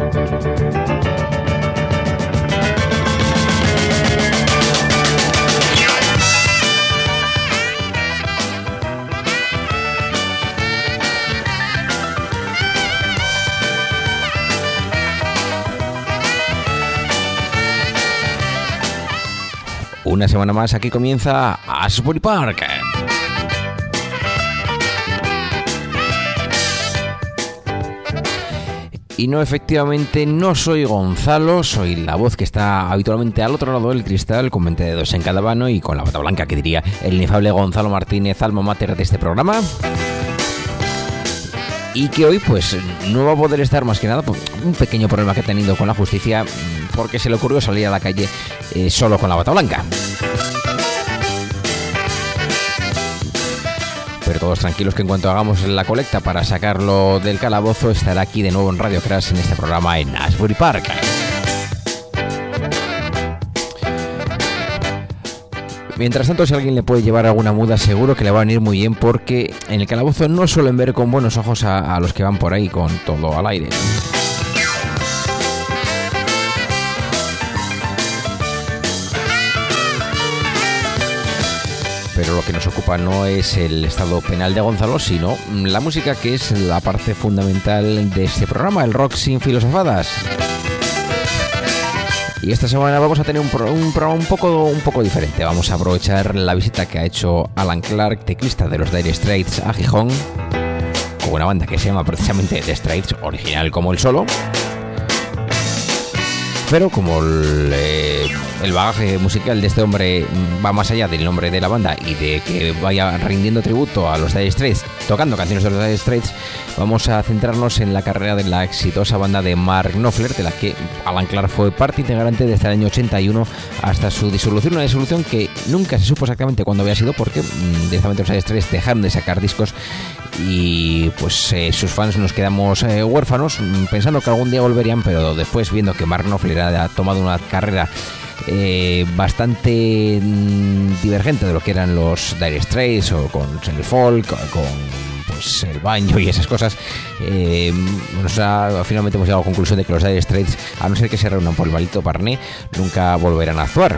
Una semana más aquí comienza Asbury Park. Y no, efectivamente, no soy Gonzalo, soy la voz que está habitualmente al otro lado del cristal, con 20 dedos en cada mano y con la bata blanca, que diría el inefable Gonzalo Martínez, alma mater de este programa. Y que hoy pues no va a poder estar, más que nada por un pequeño problema que ha tenido con la justicia, porque se le ocurrió salir a la calle solo con la bata blanca. Pero todos tranquilos, que en cuanto hagamos la colecta para sacarlo del calabozo, estará aquí de nuevo en Radio Crash en este programa en Asbury Park. Mientras tanto, si alguien le puede llevar alguna muda, seguro que le va a venir muy bien, porque en el calabozo no suelen ver con buenos ojos a los que van por ahí con todo al aire. Pero lo que nos ocupa no es el estado penal de Gonzalo, sino la música, que es la parte fundamental de este programa, el rock sin filosofadas. Y esta semana vamos a tener un programa un poco diferente. Vamos a aprovechar la visita que ha hecho Alan Clark, teclista de los Dire Straits, a Gijón, con una banda que se llama precisamente The Straits, original como el solo. Pero como el bagaje musical de este hombre va más allá del nombre de la banda y de que vaya rindiendo tributo a los Dire Straits, tocando canciones de los Dire Straits, vamos a centrarnos en la carrera de la exitosa banda de Mark Knopfler, de la que Alan Clark fue parte integrante desde el año 81 hasta su disolución, una disolución que nunca se supo exactamente cuándo había sido, porque directamente los Dire Straits dejaron de sacar discos y pues sus fans nos quedamos huérfanos, pensando que algún día volverían, pero después, viendo que Mark Knopfler ha tomado una carrera bastante divergente de lo que eran los Dire Straits, o con el folk, con pues el banjo y esas cosas, finalmente hemos llegado a la conclusión de que los Dire Straits, a no ser que se reúnan por el maldito Parné, nunca volverán a actuar.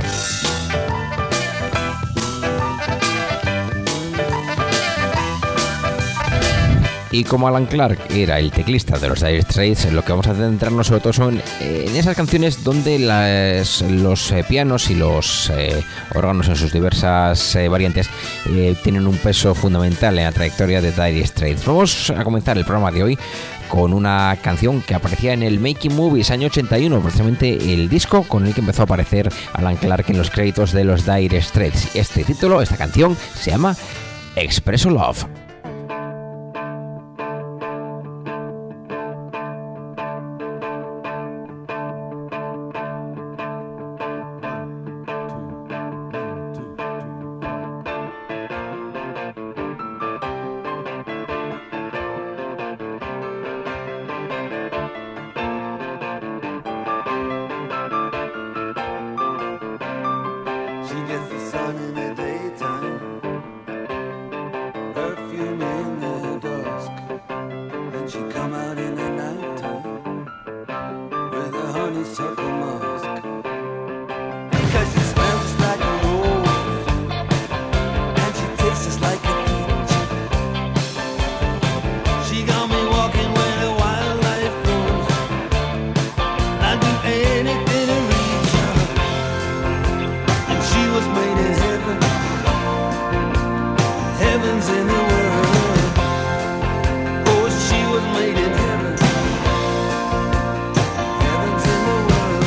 Y como Alan Clark era el teclista de los Dire Straits, lo que vamos a centrarnos sobre todo son en esas canciones donde los pianos y los órganos en sus diversas variantes tienen un peso fundamental en la trayectoria de Dire Straits. Vamos a comenzar el programa de hoy con una canción que aparecía en el Making Movies año 81, precisamente el disco con el que empezó a aparecer Alan Clark en los créditos de los Dire Straits. Esta canción se llama Expresso Love. Heavens in the world.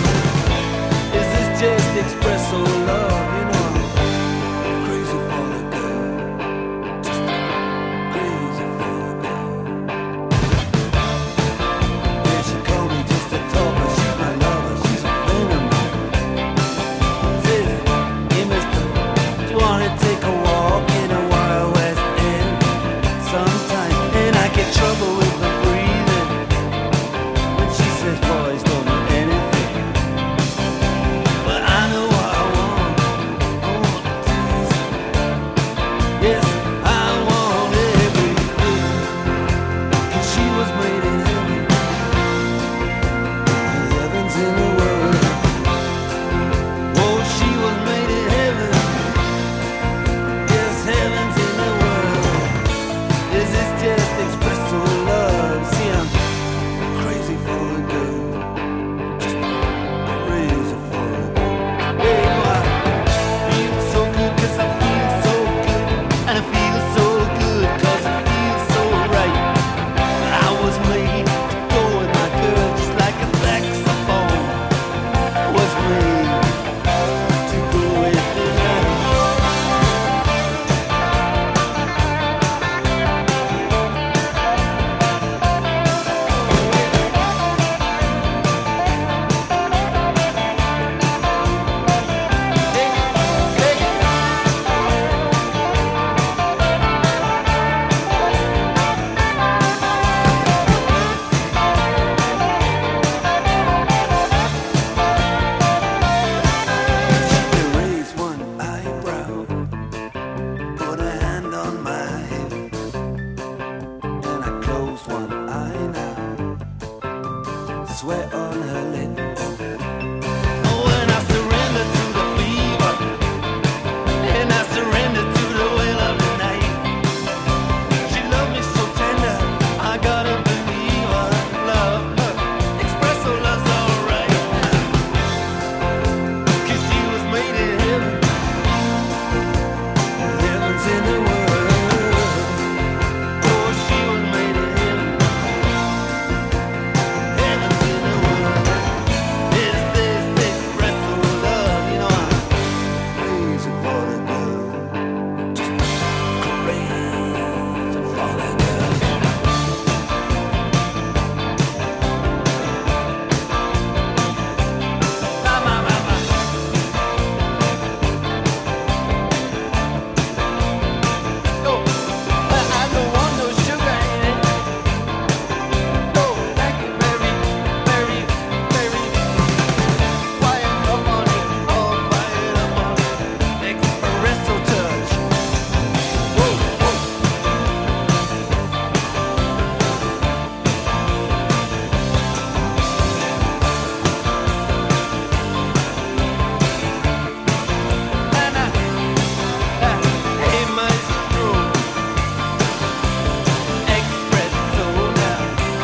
sweat on her lip. When I surrender to the fever, and I surrender to the will of the night. She loved me so tender, I gotta believe her. Love, espresso love's alright. 'Cause she was made in heaven, heaven's in the world. Oh, she was made in heaven, heaven's in the world. Is this espresso love? You know I'm crazy for the girl, just crazy for the girl. Ma, ma, ma, ma. Oh, but I don't want no sugar in it. Oh, like it very, very, very quiet up on it. Oh, quiet up on it. Espresso touch. Whoa, whoa. Na, na. Hey, maestro. Espresso now.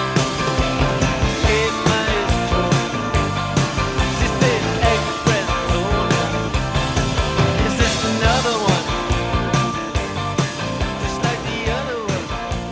Hey, maestro. She said espresso now. Is this another one? Just like the other one.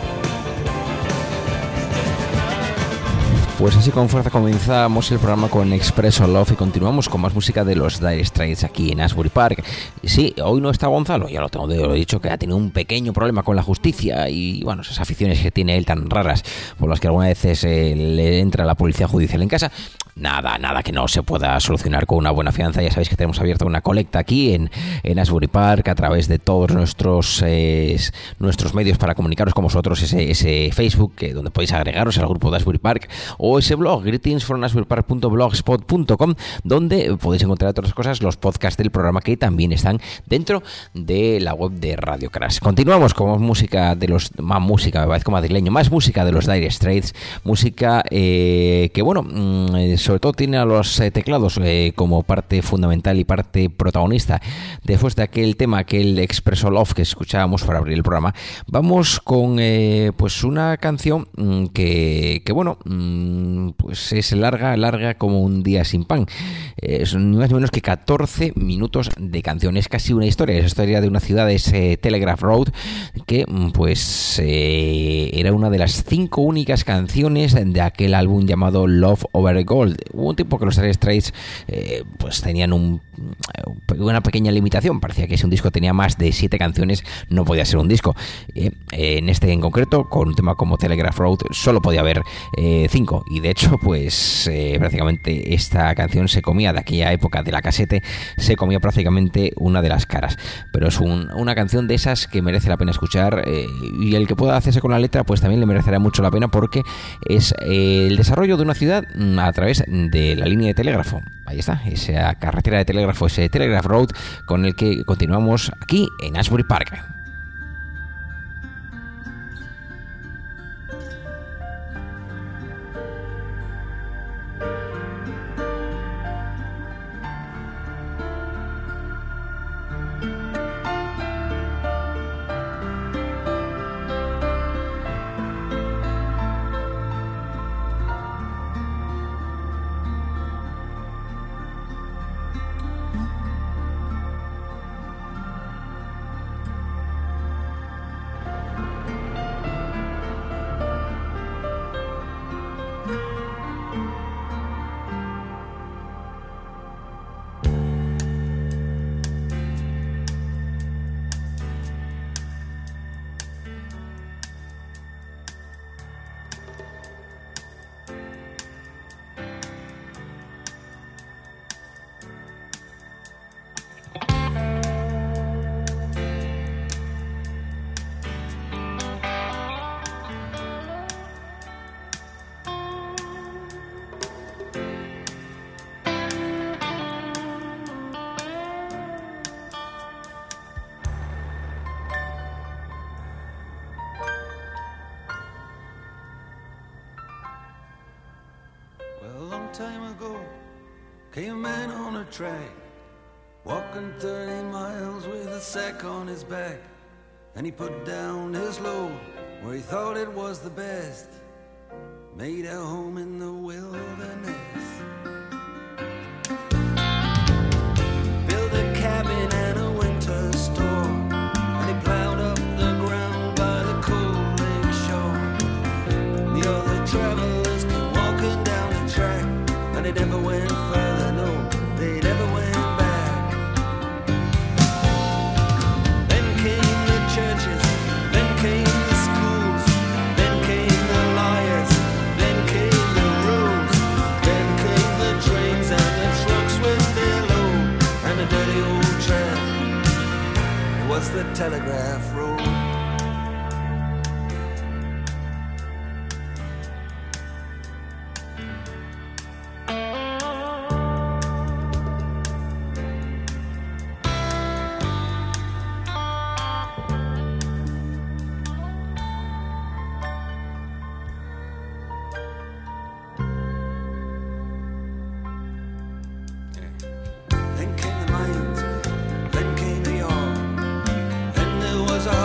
Pues así con fuerza comenzamos el programa con Expresso Love y continuamos con más música de los Dire Straits aquí en Asbury Park. Y sí, hoy no está Gonzalo, ya lo he dicho, que ha tenido un pequeño problema con la justicia y bueno, esas aficiones que tiene él tan raras por las que algunas veces le entra la policía judicial en casa. Nada que no se pueda solucionar con una buena fianza. Ya sabéis que tenemos abierta una colecta aquí en Asbury Park a través de todos nuestros medios para comunicaros con vosotros, ese Facebook donde podéis agregaros al grupo de Asbury Park, o ese blog greetingsfromasburypark.blogspot.com, donde podéis encontrar otras cosas, los podcasts del programa que también están dentro de la web de Radio Crash. Continuamos con más música de los me parezco madrileño, más música de los Dire Straits, música que bueno, sobre todo tiene a los teclados como parte fundamental y parte protagonista. Después de aquel tema, aquel Expresso Love que escuchábamos para abrir el programa, vamos con pues una canción que bueno, pues es larga como un día sin pan. Es ni más ni menos que 14 minutos de canción. Es casi una historia. Es la historia de una ciudad, es Telegraph Road, que pues era una de las 5 únicas canciones de aquel álbum llamado Love Over Gold. Hubo un tiempo que los Dire Straits pues tenían una pequeña limitación. Parecía que si un disco tenía más de 7 canciones no podía ser un disco. En este en concreto, con un tema como Telegraph Road, solo podía haber 5. Y de hecho, pues prácticamente esta canción se comía, de aquella época de la casete, se comía prácticamente una de las caras. Pero es una canción de esas que merece la pena escuchar, y el que pueda hacerse con la letra pues también le merecerá mucho la pena, porque es el desarrollo de una ciudad a través de la línea de telégrafo. Ahí está, esa carretera de telégrafo, ese Telegraph Road con el que continuamos aquí en Asbury Park. long time ago came a man on a track, walking 30 miles with a sack on his back. And he put down his load where he thought it was the best, made a home in the wilderness. Built a cabin and a winter store, and he plowed up the ground by the cold lake shore. The other travelers came walking down the track, and they never went further, no, they never went back. Then came the churches, then came the schools, then came the lawyers, then came the rules, then came the trains and the trucks with their load, and the dirty old tram. It was the telegraph road. Then came the mines, then came the ore, then there was a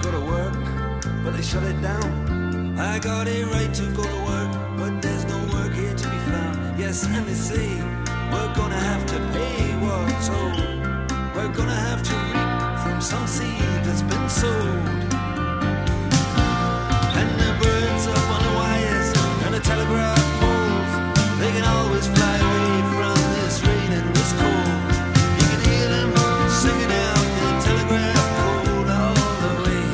go to work, but they shut it down. I got a right to go to work, but there's no work here to be found. Yes, and they say we're gonna have to pay what's owed. We're gonna have to reap from some seed that's been sowed. And the birds up on the wires and the telegraph poles, they can always fly away from this rain and this cold. You can hear them singing out the telegraph code all the way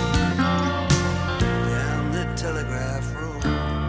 down the telegraph road.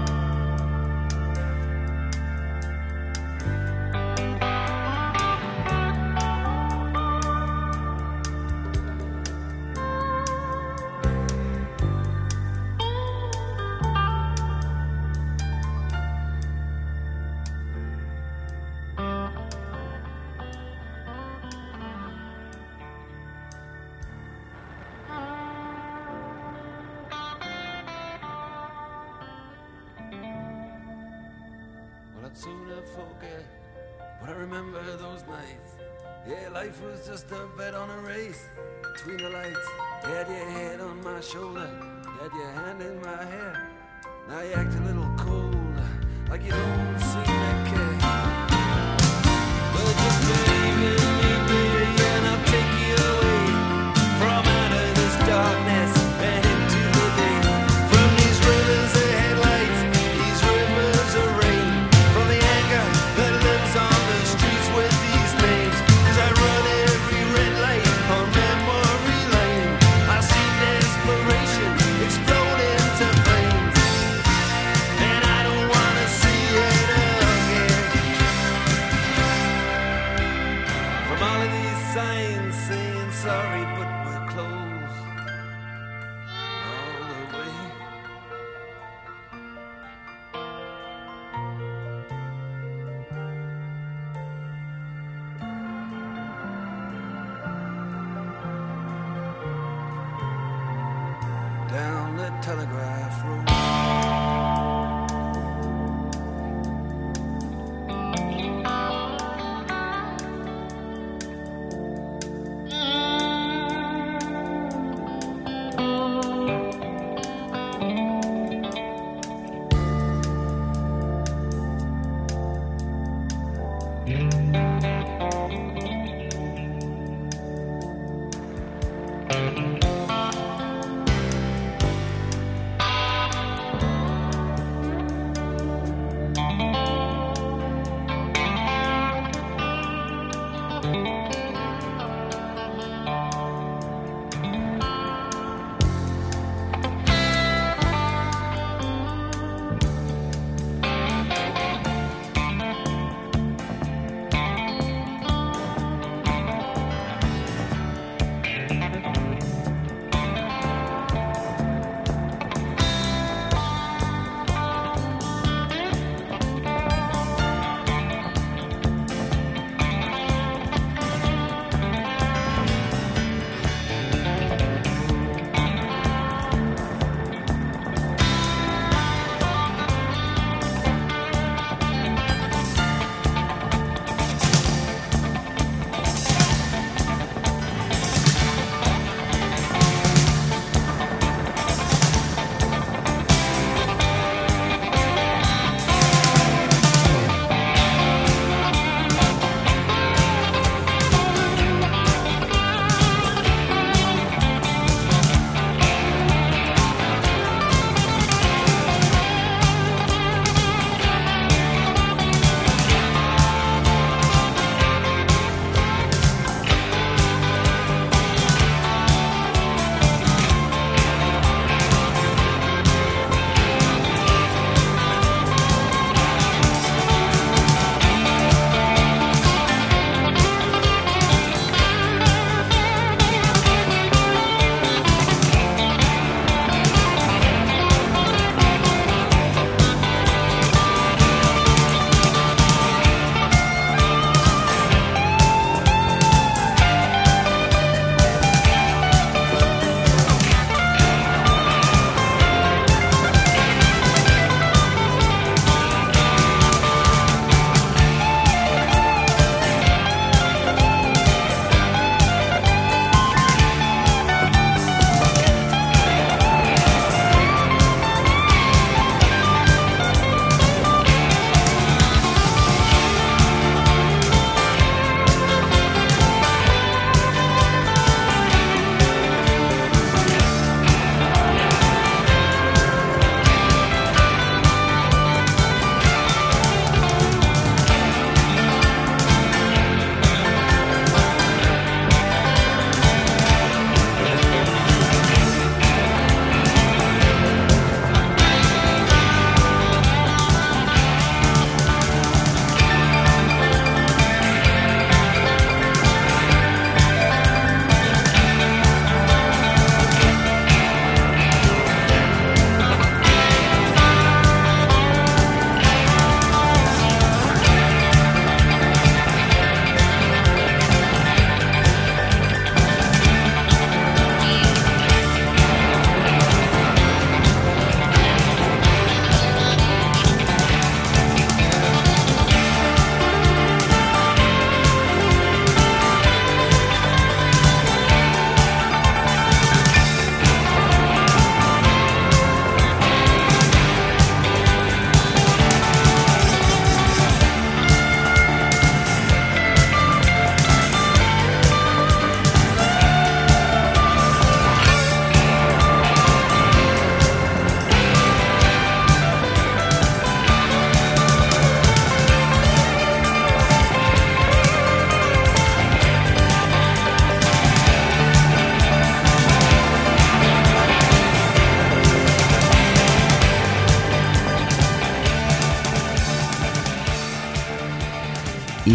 Well, I'd sooner forget, but I remember those nights. Yeah, life was just a bet on a race between the lights. You had your head on my shoulder, you had your hand in my hair. Now you act a little cold, like you don't seem to care. But just believe in me, baby, and I'll take you away from out of this darkness and into the day. From these rivers of headlights, these rivers of rain, from the anger that lives on the streets with these names. As I run every red light on memory lane, I see desperation explode into flames, and I don't wanna see it again. From all of these signs saying sorry, but we're closed all the way. Down the telegraph road.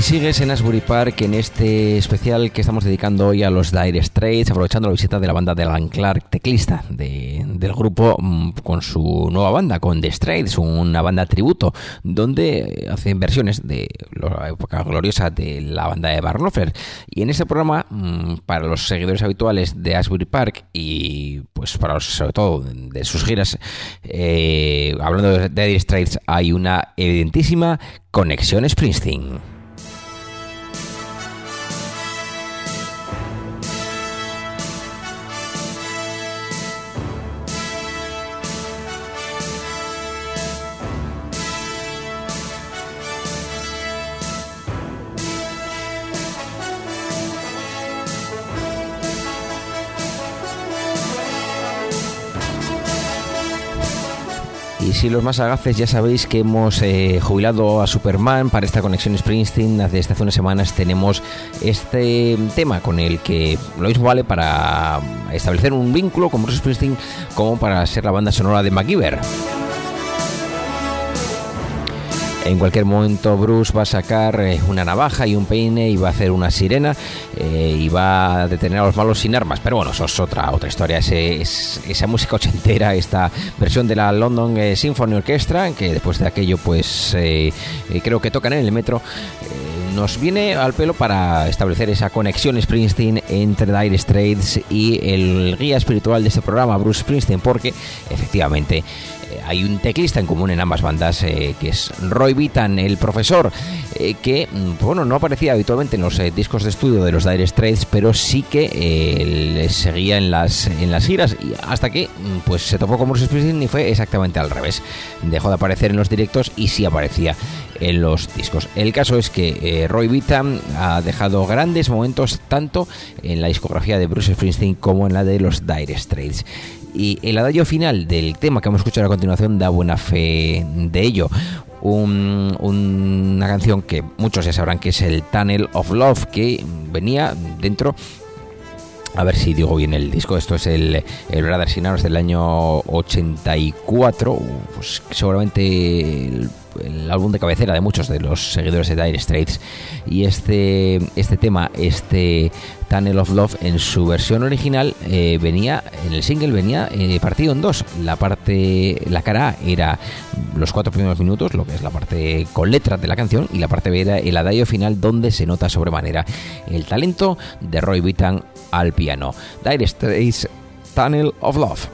sigues en Asbury Park en este especial que estamos dedicando hoy a los Dire Straits, aprovechando la visita de la banda de Alan Clark, teclista del grupo, con su nueva banda, con The Straits, una banda tributo, donde hacen versiones de la época gloriosa de la banda de Mark Knopfler. Y en este programa, para los seguidores habituales de Asbury Park y pues para los, sobre todo de sus giras, hablando de Dire Straits, hay una evidentísima conexión Springsteen. Y si los más sagaces ya sabéis que hemos jubilado a Superman para esta conexión Springsteen. Desde hace unas semanas tenemos este tema con el que lo mismo vale para establecer un vínculo con Bruce Springsteen como para ser la banda sonora de MacGyver. En cualquier momento Bruce va a sacar una navaja y un peine y va a hacer una sirena y va a detener a los malos sin armas. Pero bueno, eso es otra historia. Esa música ochentera, esta versión de la London Symphony Orchestra, que después de aquello pues creo que tocan en el metro, nos viene al pelo para establecer esa conexión Springsteen entre Dire Straits y el guía espiritual de este programa, Bruce Springsteen, porque efectivamente hay un teclista en común en ambas bandas, que es Roy Bittan, el profesor, que bueno, no aparecía habitualmente en los discos de estudio de los Dire Straits, pero sí que les seguía en las giras, y hasta que pues se topó con Bruce Springsteen y fue exactamente al revés. Dejó de aparecer en los directos y sí aparecía en los discos. El caso es que Roy Bittan ha dejado grandes momentos tanto en la discografía de Bruce Springsteen como en la de los Dire Straits. Y el adagio final del tema que vamos a escuchar a continuación da buena fe de ello. Una canción que muchos ya sabrán que es el Tunnel of Love, que venía dentro, a ver si digo bien el disco, esto es el Brothers in Arms del año 84, pues seguramente el álbum de cabecera de muchos de los seguidores de Dire Straits. Y este tema, Tunnel of Love, en su versión original venía, en el single venía partido en dos. La cara A era los 4 primeros minutos, lo que es la parte con letras de la canción, y la parte B era el adagio final, donde se nota sobremanera el talento de Roy Bittan al piano. Dire Straits, Tunnel of Love.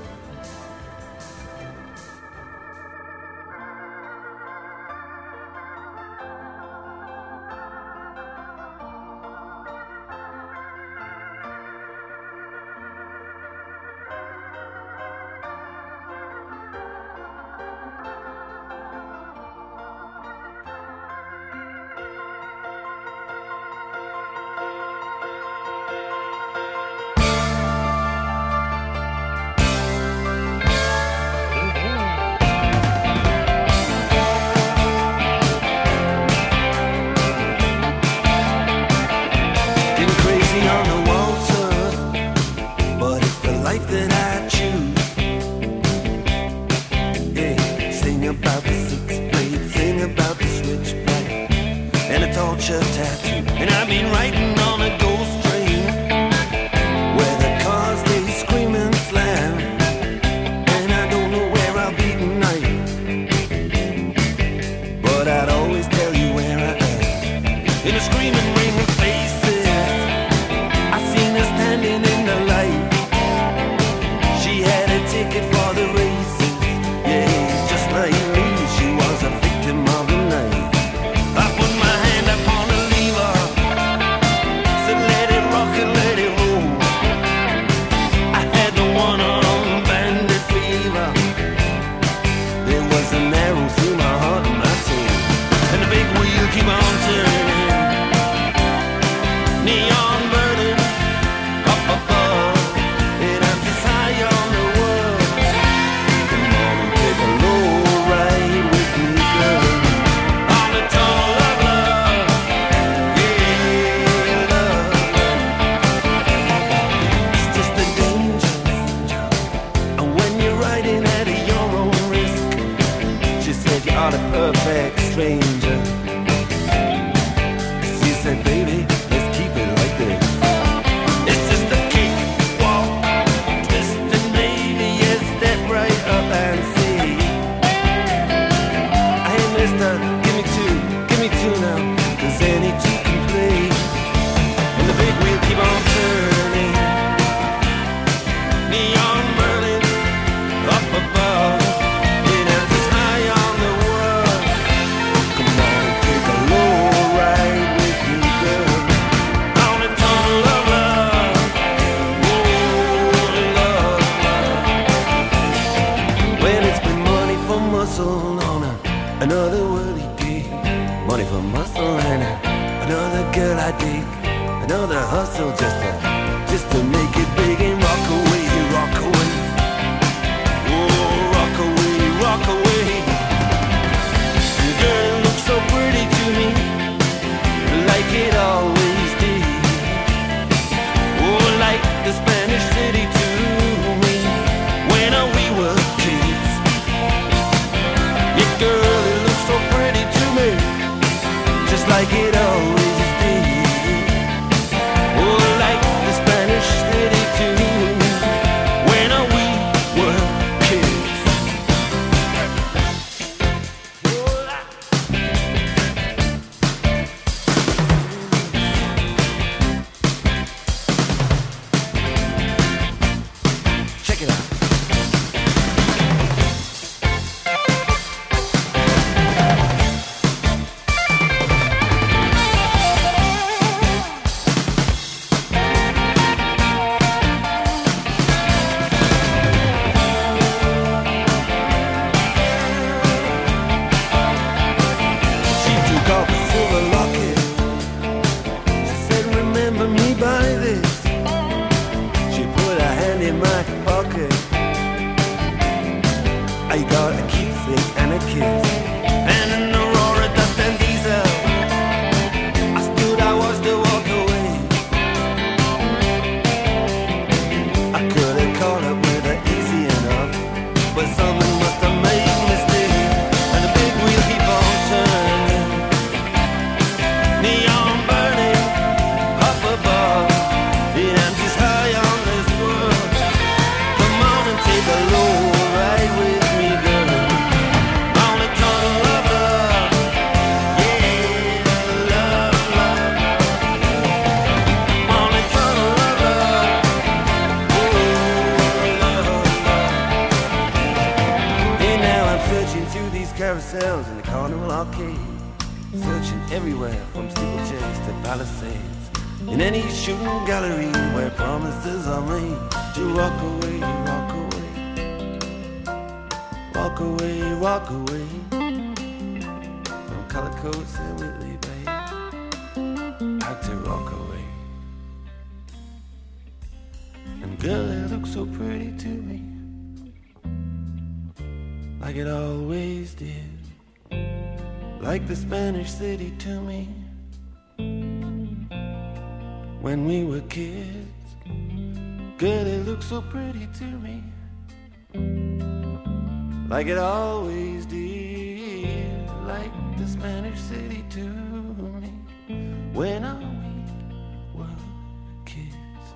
neon burning up above. It is high on the world. Come on, take a low ride with me, girl. On a tunnel of love. Oh, love. When it's been money for muscle on another worldly day. Money for muscle and another girl I dig. Another hustle just to make it big and rock away, rock away. Oh, rock away, rock away. Girl, it looks so pretty to me, like it always did. Oh, like the Spanish city to me, when we were kids. Yeah, girl, it looks so pretty to me, just like it always did. Oh, like the Spanish city to me, when we were kids. Check it out. She took off a silver locket. She said, remember me by this. She put her hand in my pocket. I got a keepsake and a kiss. And an Aurora dust and diesel. I stood, I watched her walk away. I could have caught up with her easy enough, but something must have made me stay. And the big wheel keep on turning, neon burning up above. Yeah, I'm just high on this world. Come on and take a low ride with me, girl. On a tunnel of love. Yeah, love, love. On a tunnel of love. Oh, love, love. Hey, now I'm searching through these carousels in the Carnival Arcade. Searching everywhere from steeplechase to Palisades. In any shooting gallery where promises are made to walk away, rock away. Walk away, walk away. From color coats and Whitley Bay. Had to rock away. And girl, it looks so pretty to me, like it always did. Like the Spanish city to me, when we were kids. Girl, it looks so pretty to me, like it always did. Like the Spanish city to me, when we were kids.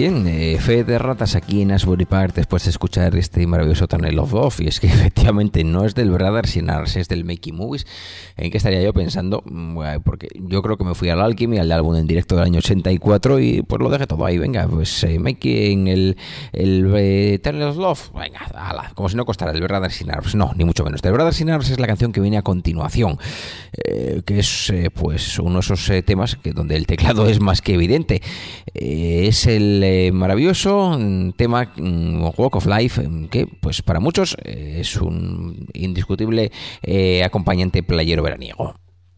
Bien, fe de ratas aquí en Asbury Park después de escuchar este maravilloso Tunnel of Love. Y es que efectivamente no es del Brothers in Arms, es del Making Movies. ¿En qué estaría yo pensando? Porque yo creo que me fui al Alchemy, al álbum en directo del año 84, y pues lo dejé todo ahí. Venga, pues Making el Tunnel of Love. Venga, ala, como si no costara el Brothers in Arms. No, ni mucho menos. El Brothers in Arms es la canción que viene a continuación, que es pues uno de esos temas que donde el teclado es más que evidente. Es el maravilloso tema Walk of Life, que pues para muchos es un indiscutible acompañante playero veraniego.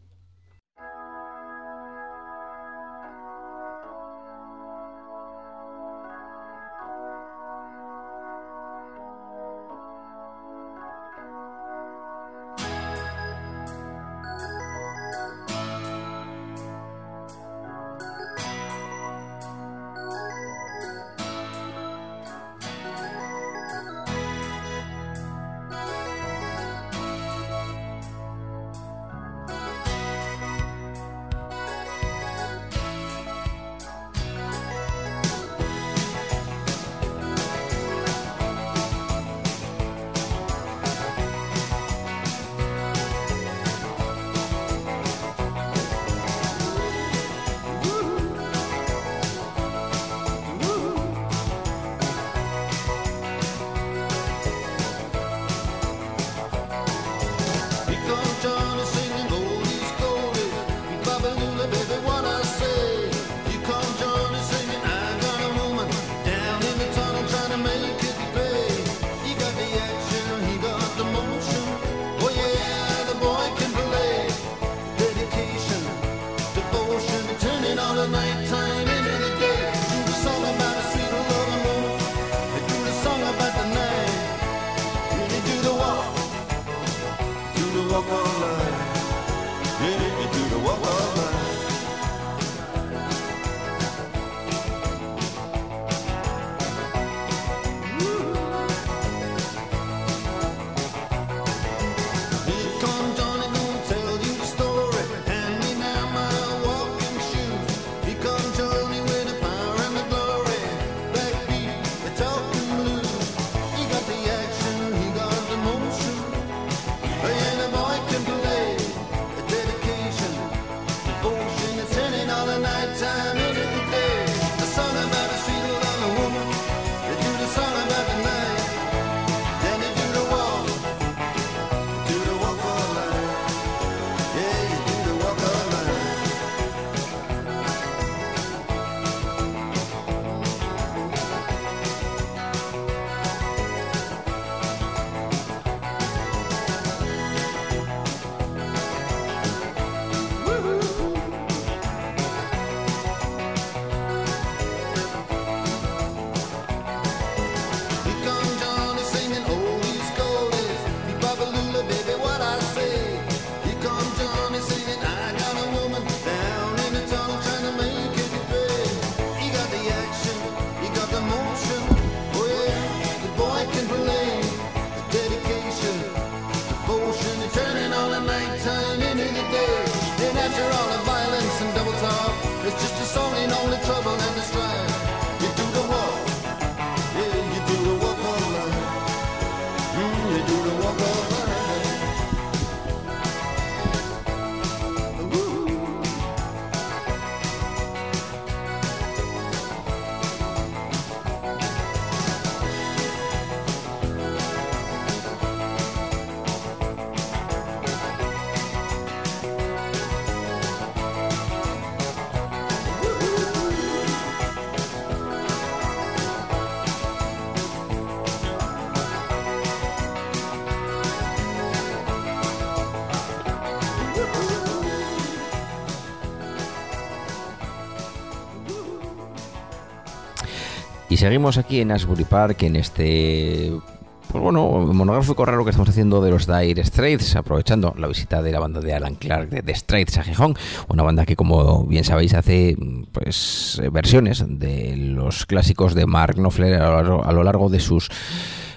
Y seguimos aquí en Asbury Park en este, pues bueno, monográfico raro que estamos haciendo de los Dire Straits, aprovechando la visita de la banda de Alan Clark de The Straits a Gijón, una banda que, como bien sabéis, hace pues versiones de los clásicos de Mark Knopfler a lo largo de sus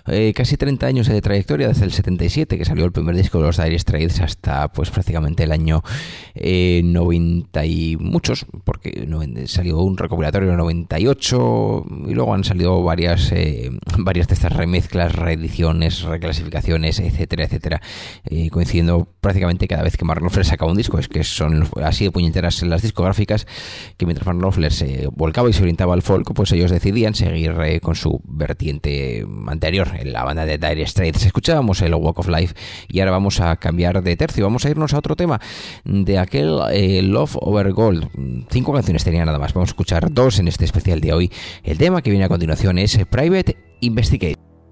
casi 30 años de trayectoria, desde el 77 que salió el primer disco de los Dire Straits hasta pues prácticamente el año 90 y muchos, porque salió un recopilatorio en el 98 y luego han salido varias de estas remezclas, reediciones, reclasificaciones, etcétera, etcétera, coincidiendo prácticamente cada vez que Mark Knopfler saca un disco. Es que son así de puñeteras las discográficas, que mientras Mark Knopfler se volcaba y se orientaba al folk, pues ellos decidían seguir con su vertiente anterior en la banda de Dire Straits. Escuchábamos el Walk of Life y ahora vamos a cambiar de tercio, vamos a irnos a otro tema de aquel Love Over Gold. 5 canciones tenía nada más, vamos a escuchar 2 en este especial de hoy. El tema que viene a continuación es Private Investigate.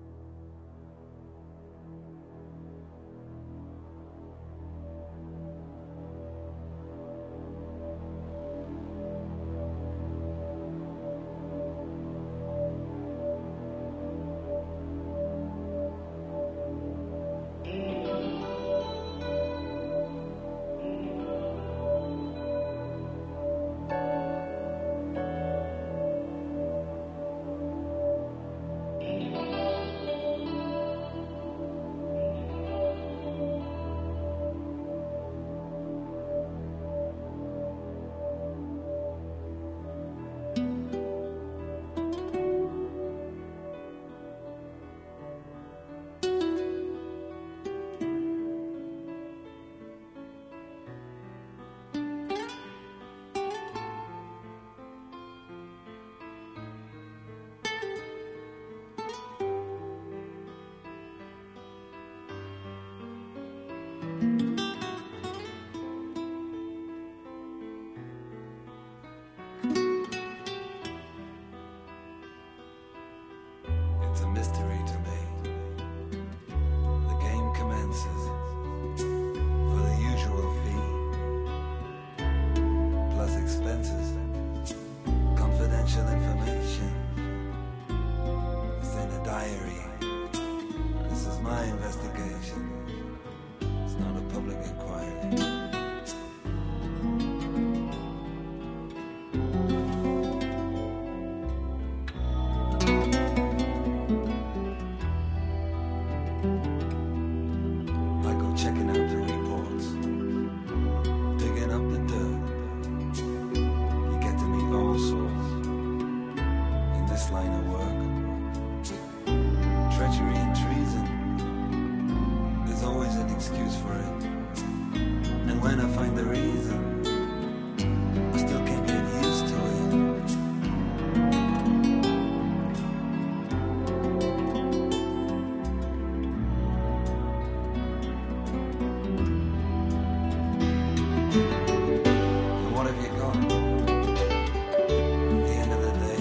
It's a mystery to me. The game commences for the usual fee, plus expenses, confidential information. It's in a diary. This is my investigation. It's not a public inquiry. I go checking out the reports, digging up the dirt. You get to meet all sorts in this line of work. Treachery and treason, there's always an excuse for it. And when I find the reason, I still can't get used to it. And what have you got? At the end of the day,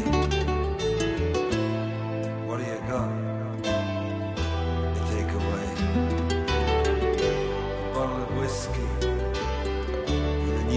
what do you got? A takeaway, a bottle of whiskey, and a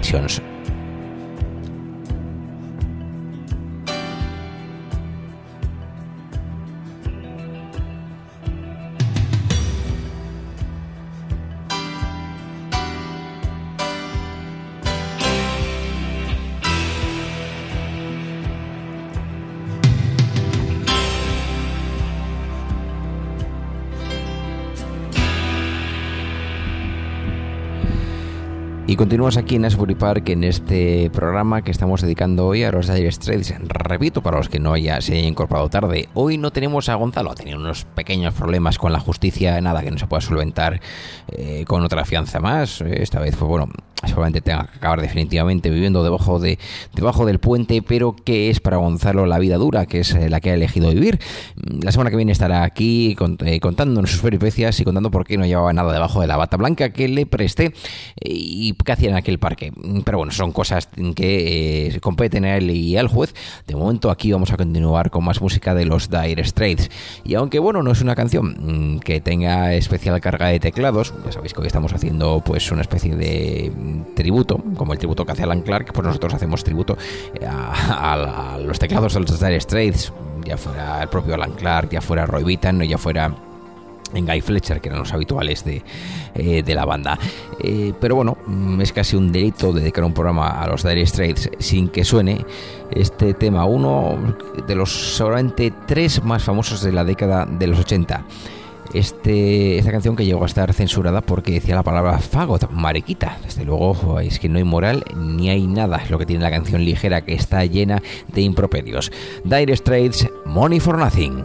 Sessions. Y continuamos aquí en Asbury Park en este programa que estamos dedicando hoy a los Dire Straits. Repito, para los que no se hayan incorporado tarde, hoy no tenemos a Gonzalo. Ha tenido unos pequeños problemas con la justicia, nada que no se pueda solventar con otra fianza más. Esta vez, pues bueno, seguramente tenga que acabar definitivamente viviendo debajo del puente, pero que es para Gonzalo la vida dura, que es la que ha elegido vivir. La semana que viene estará aquí contándonos sus peripecias y contando por qué no llevaba nada debajo de la bata blanca que le presté y qué hacía en aquel parque. Pero bueno, son cosas que competen a él y al juez. De momento aquí vamos a continuar con más música de los Dire Straits. Y aunque bueno, no es una canción que tenga especial carga de teclados, ya sabéis que hoy estamos haciendo pues una especie de tributo, como el tributo que hace Alan Clark, pues nosotros hacemos tributo a los teclados de los Dire Straits, ya fuera el propio Alan Clark, ya fuera Roy Bittan o ya fuera en Guy Fletcher, que eran los habituales de la banda. Pero bueno, es casi un delito dedicar un programa a los Dire Straits sin que suene este tema, uno de los seguramente 3 más famosos de la década de los 80. Esta canción que llegó a estar censurada porque decía la palabra fagot, mariquita. Desde luego es que no hay moral ni hay nada. Es lo que tiene la canción ligera, que está llena de improperios. Dire Straits, Money for Nothing.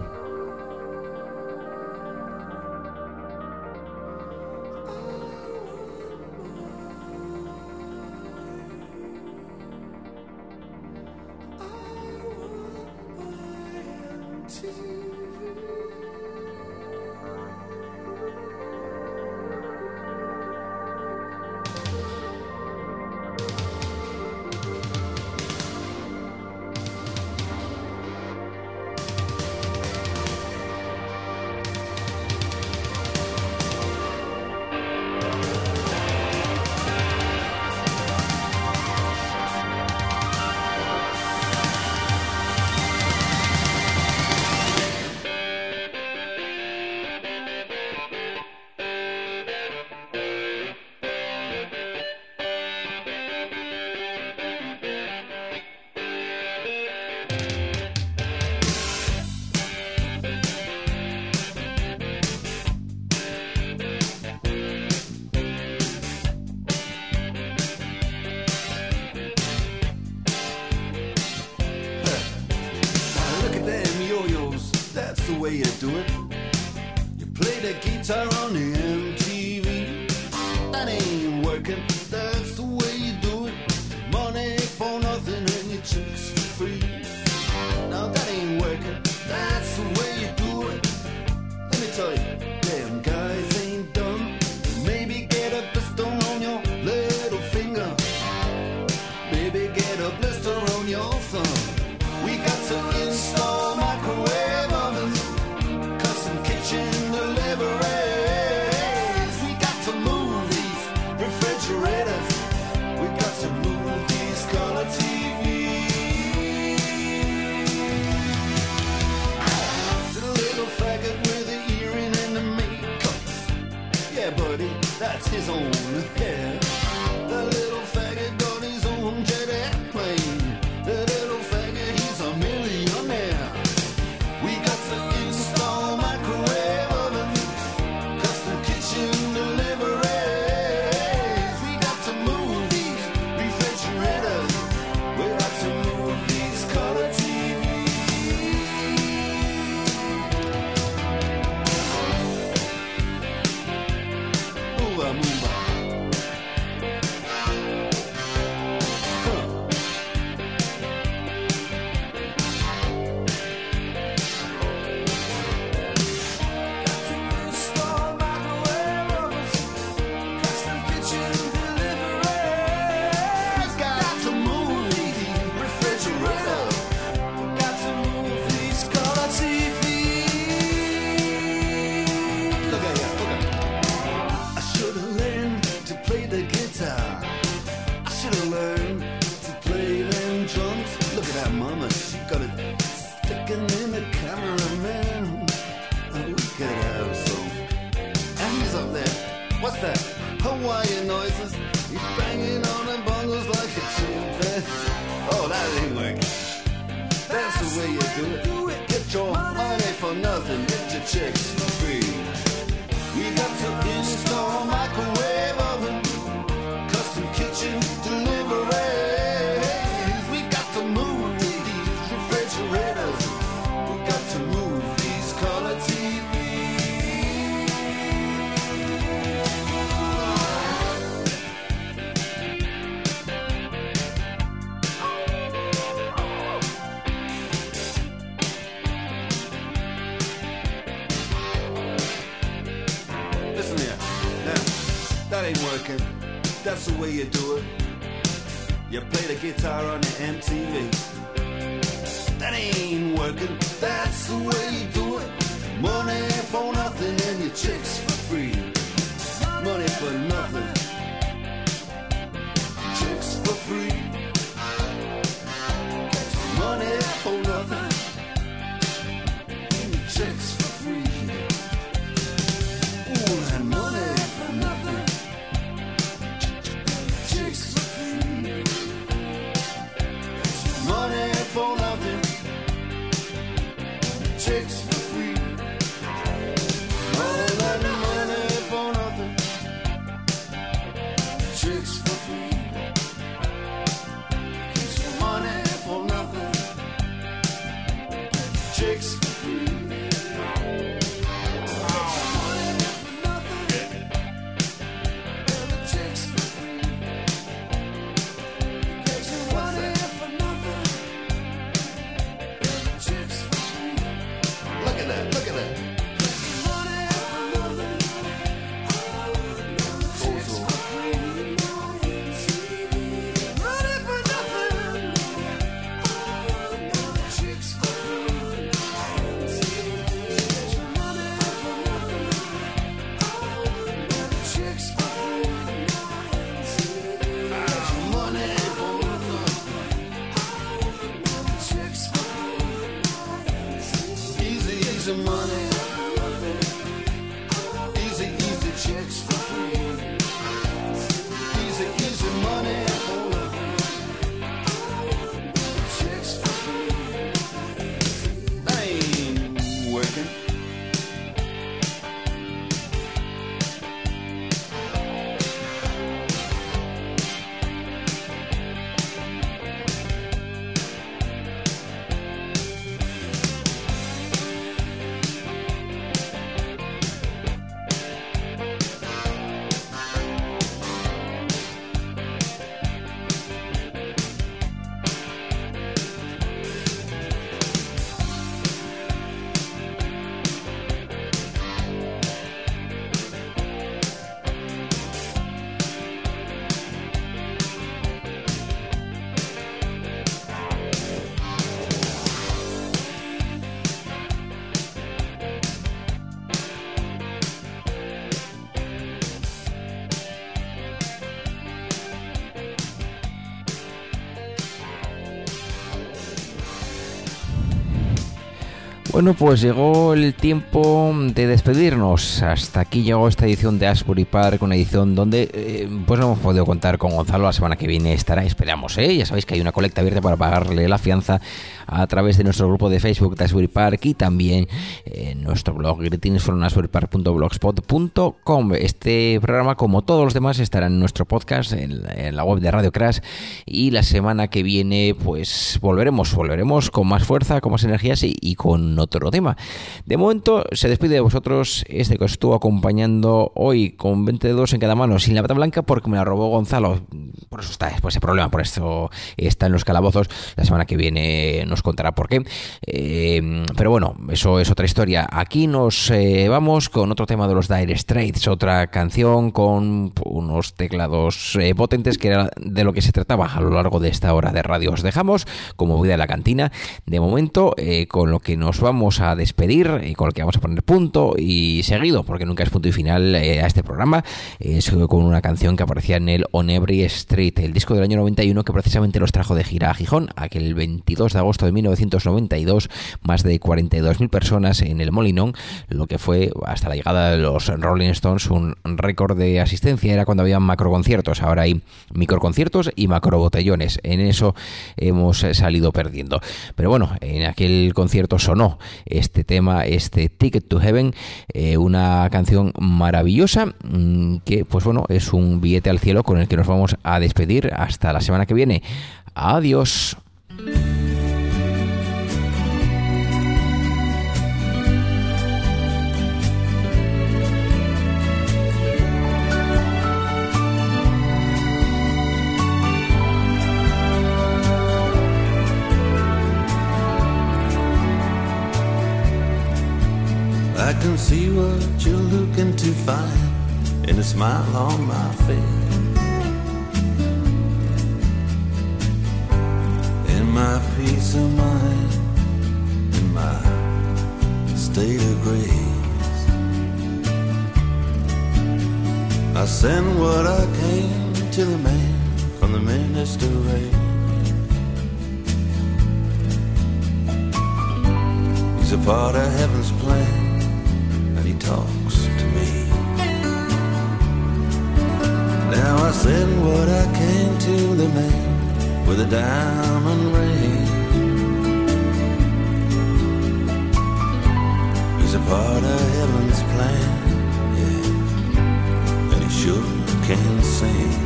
way you do it. You play the guitar on the MTV. That ain't working, that's the way you do it. Money for nothing and your chicks for free. Now that ain't working, that's the way you do it. Let me tell you, damn guys ain't dumb. Maybe get a blister on your little finger. Maybe get a blister on your thumb. We got to install microwave ovens, custom kitchen deliveries. We got to move these refrigerators. We got to move these color TVs. To the little faggot with the earring and the makeup. Yeah, buddy, that's his own hair. The little faggot got his own jet airplane. The little faggot, he's a millionaire. We got to install microwave ovens, custom kitchen deliveries. We got to move these refrigerators. We got to move these color TVs. Move on, move on. way you do it. Get your money for nothing, get your chicks for free. We got to install microwave oven, custom kitchen deliveries. We got to move these refrigerators. We got to move these color TVs. Listen here, now, that ain't working. That's the way you do it. You play the guitar on the MTV. That ain't working. That's the way you do it. Money for nothing and your chicks for free. Money for nothing. Chicks for free. Money for nothing. And your chicks for free. Ooh, and money for nothing. Chicks for free. Money for nothing. Chicks for free. All that money for nothing. Chicks for free. Money for nothing. Chicks for free. Money for nothing. And the chicks for free. Money for nothing. And the chicks for free. Look at that, look at that. Money for nothing. Chicks for free. Money for nothing. Chicks for free. Money for nothing. Chicks for free. Money for nothing. Chicks for free. Easy, easy money. Easy, easy chicks for free. Easy, easy money for nothing. Chicks for free. That ain't working. Bueno, pues llegó el tiempo de despedirnos. Hasta aquí llegó esta edición de Asbury Park, una edición donde pues no hemos podido contar con Gonzalo. La semana que viene estará, esperamos, ya sabéis que hay una colecta abierta para pagarle la fianza a través de nuestro grupo de Facebook de Asbury Park y también en nuestro blog greetingsfromasburypark.blogspot.com. Este programa, como todos los demás, estará en nuestro podcast, en la web de Radio Crash, y la semana que viene pues volveremos con más fuerza, con más energías y con otro tema. De momento se despide de vosotros este que os estuvo acompañando hoy con 20 dedos en cada mano, sin la bata blanca porque me la robó Gonzalo. Por eso está después ese problema, por eso está en los calabozos. La semana que viene nos contará por qué. Pero bueno, eso es otra historia. Aquí nos vamos con otro tema de los Dire Straits, otra canción con unos teclados potentes, que era de lo que se trataba a lo largo de esta hora de radio. Os dejamos como vida de la cantina de momento con lo que nos vamos vamos a despedir y con el que vamos a poner punto y seguido, porque nunca es punto y final a este programa, es con una canción que aparecía en el On Every Street, el disco del año 91 que precisamente los trajo de gira a Gijón, aquel 22 de agosto de 1992, más de 42.000 personas en el Molinón, lo que fue hasta la llegada de los Rolling Stones un récord de asistencia. Era cuando había macroconciertos, ahora hay microconciertos y macrobotellones. En eso hemos salido perdiendo. Pero bueno, en aquel concierto sonó este tema, este Ticket to Heaven, una canción maravillosa que, pues bueno, es un billete al cielo con el que nos vamos a despedir hasta la semana que viene. Adiós. I can see what you're looking to find in a smile on my face, in my peace of mind, in my state of grace. I send what I came to the man from the minister race. He's a part of heaven's plan, he talks to me. Now I send what I came to the man with a diamond ring. He's a part of heaven's plan, yeah, and he sure can sing.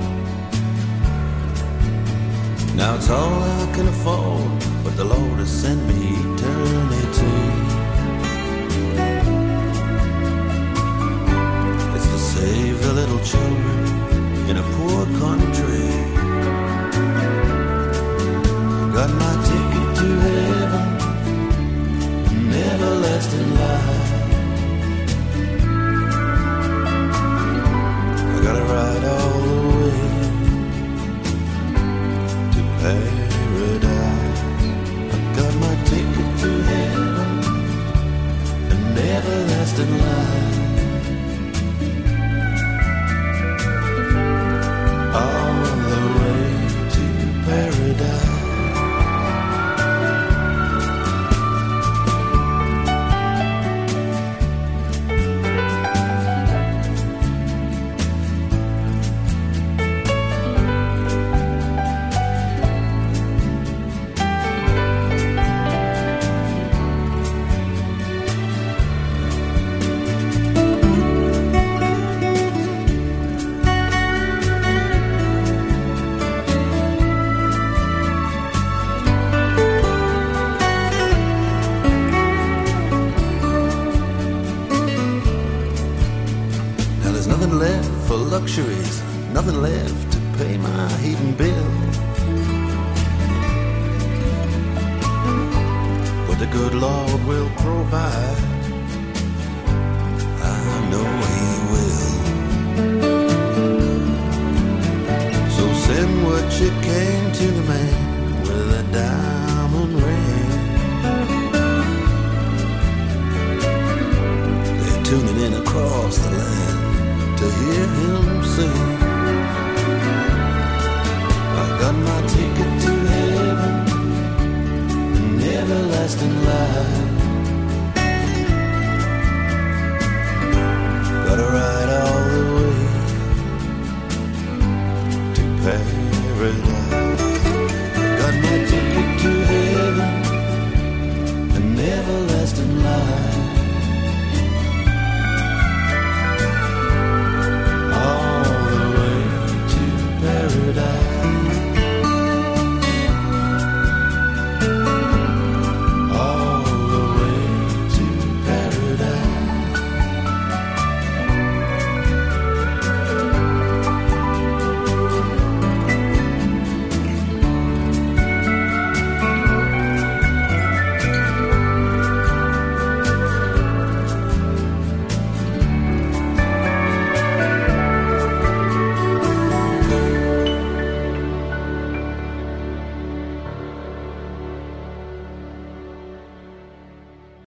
Now it's all I can afford, but the Lord has sent me eternity. Save the little children in a poor country. Got my ticket to heaven, an everlasting life. I gotta ride all the way to paradise. I got my ticket to heaven, an everlasting life. All the way to paradise. Luxuries, nothing left to pay my heating bill. But the good Lord will provide, I know He will. So send what you came to the man with a diamond ring. They're tuning in across the land to hear him sing. I got my ticket to heaven, an everlasting life. Gotta ride all the way to paradise. Got my ticket to heaven, an everlasting life.